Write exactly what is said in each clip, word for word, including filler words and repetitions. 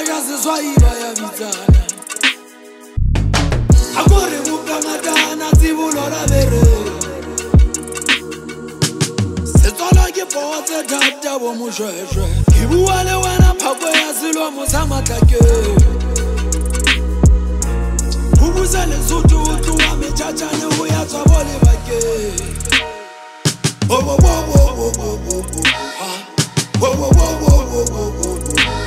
ya seswaiba ya bitsana a gore bokangatana tsibolora bere setswala ke potse thata bo moshweshwe ke bua le wena phako ya selomo sa matlakeng ho busa lesotho o tloa metjhatjane ho ya tswa bo lebakeng oh oh oh oh oh oh oh ha oh oh oh oh oh oh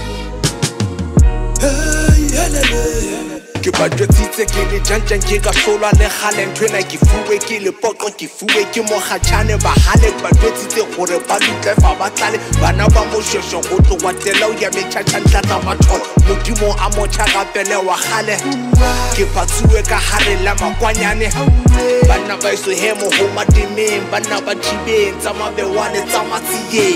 hey helele ke ba jwetsitse ke le jantjang ke ka hlolwa le gale nthwena ke fuwe ke le poqo ke fuwe ke mogatjane ba hale ba jwetsitse gore ba lutlefa ba tlale bana ba moshweshwe go tlowa tela o ya metjhatjantla tsa batho modimo a motjha gapele wa gale ke patsuwe ka hare la makwanyane bana ba iso hemo ho matemeng bana ba jibeng tsa mabewane tsa matsiye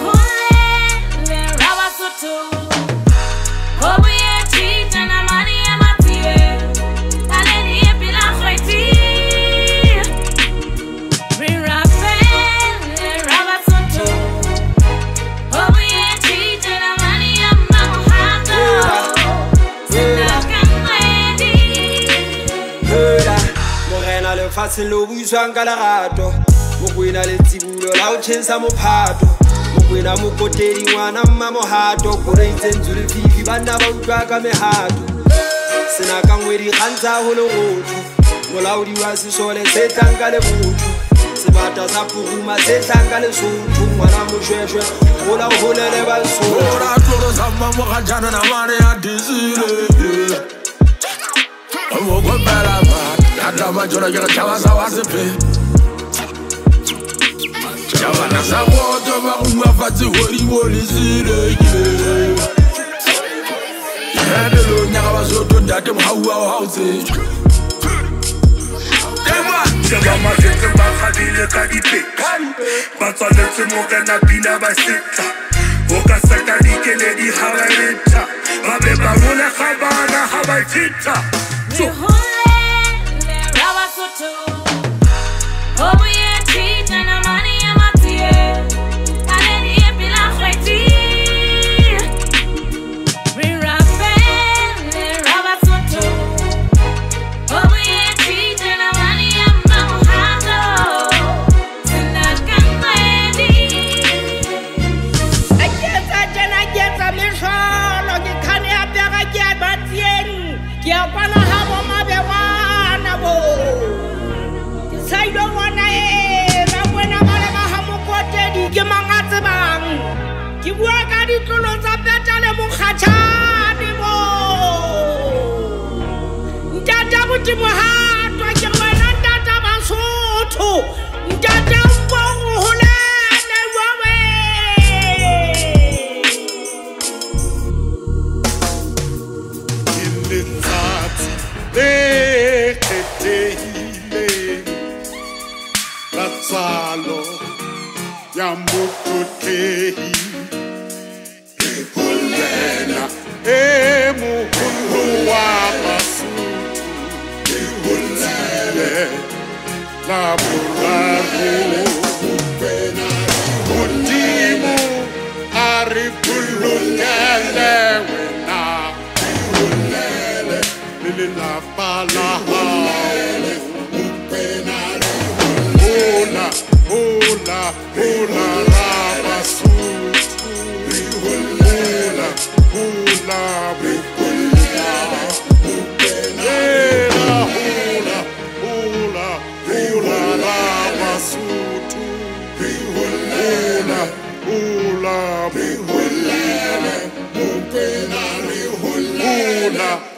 Fatshe lo buiswang ka lerato mokwena le tsibulo la o tšhensa mophato mokwena mokotedi ngwana mma mohato kore itsentsule fifi banna ba utlwa ka mehato sena ka ngwedi kgantsa ho le gotho molaodi wa sesole se tlang ka lebotho sebata sa puruma se tlang ka lesotho ngwana moshweshwe gola go holele ba nsotho ora tlolo sa mamogajana na mane ya disile o go bela ba Ata majora jara chawa sa wasepe Chawa na sa woto ba unga fatsi hori woli sile Hedelo nyaka basoto ndate mhaua wa hause Kema Chawa masete bakadile kadipe Batsaletse morena pina baseta Oka saka dikele di habareta Babe barole khabana habaitita Mo ha to ke wena ntata ba sotho ntata mbong holane wawe in the tsatsi le khetehile latsalo ya mokotlehi e holena e moholo wa La burraro pena Modimo aripulunele wena ulele lili la palaha pena Ola ola ola la basutu Ola ola bikulia Ula, ula, ula, ula, ula,